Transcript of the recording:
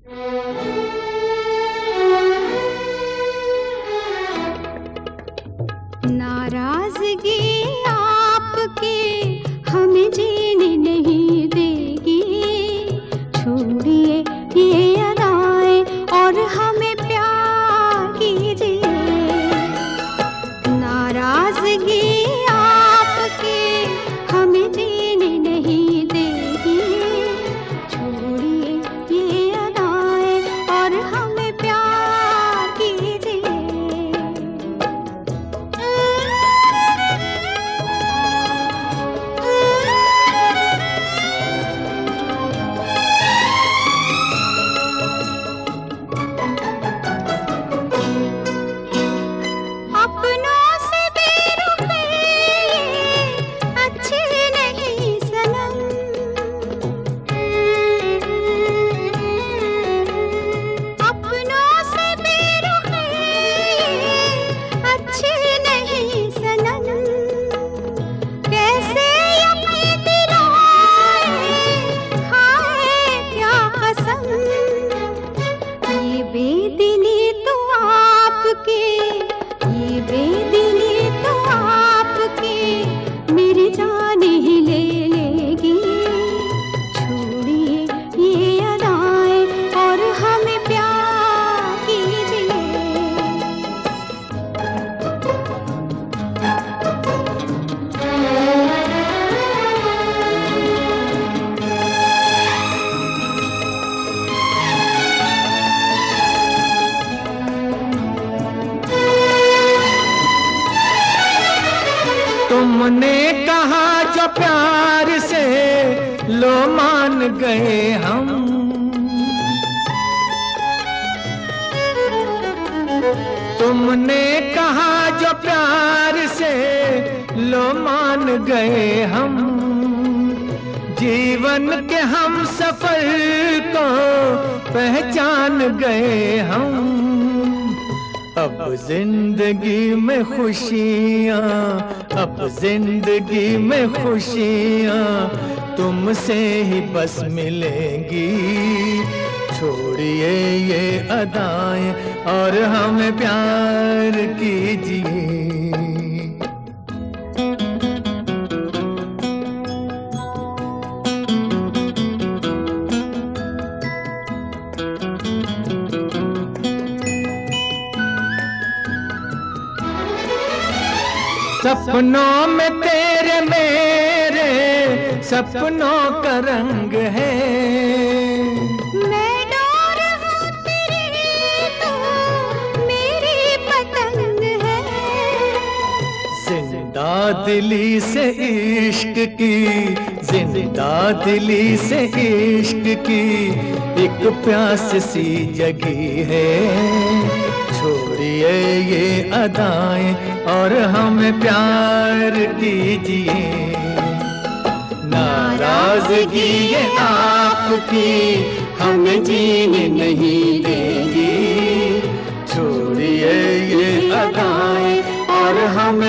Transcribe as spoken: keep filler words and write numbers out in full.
नाराजगी आपके हमें जीने नहीं देगी, छोड़िए ये अदाएं और हमें प्यार कीजिए। नाराजगी आपके हमें जीने नहीं देगी, छोड़िए ये अदाएं और हमें प्यार कीजिए। ये बेदिली तो आपके मेरी जान ही ले लेगी, छोड़िए ये अदाएं और हमें प्यार कीजिए। तुमने कहा जो प्यार से लो मान गए हम, तुमने कहा जो प्यार से लो मान गए हम, जीवन के हम सफर को पहचान गए हम। अब जिंदगी में खुशियाँ, अब जिंदगी में खुशियाँ तुमसे ही बस मिलेंगी, छोड़िए ये अदाएं और हमें प्यार कीजिए। सपनों में तेरे मेरे सपनों का रंग है, मैं डोर हूँ तेरी तू मेरी पतंग है। जिंदा दिली से इश्क की, जिंदा दिली से इश्क की एक प्यास सी जगी है, छोड़िए ये अदाएं और हमें प्यार कीजिए। नाराजगी ये आपकी हमें जीने नहीं देगी, छोड़िए ये अदाएं और हमें